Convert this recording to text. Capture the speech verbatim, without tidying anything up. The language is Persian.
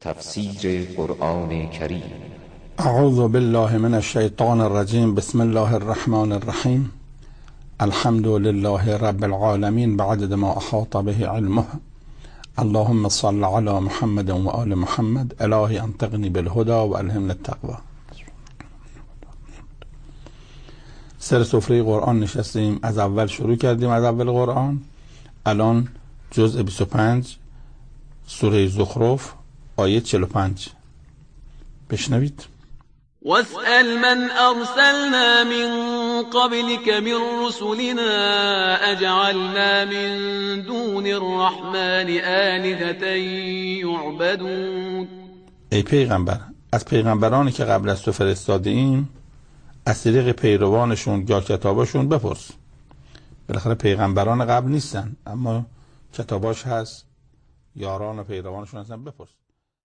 تفسیر قرآن کریم. اعوذ بالله من الشیطان الرجیم. بسم الله الرحمن الرحیم. الحمد لله رب العالمین بعدد ما احاط به علمه. اللهم صل علی محمد و آل محمد. الهی انطقنی بالهدى و الهمنا التقوى. سر سفره قرآن نشستیم، از اول شروع کردیم، از اول قرآن. الان جزء بیست و پنج سوره زخرف آیه چهل و پنج. بشنوید. واسأل من أرسلنا من قبلك من رسلنا أجعلنا من دون الرحمن آلهة يعبدون. ای پیغمبر، از پیغمبرانی که قبل از تو فرستادیم از طریق پیروانشون یا کتاباشون بپرس. بالاخره پیغمبران قبل نیستن اما کتاباش هست، یاران و پیروانشون هستن، بپرس.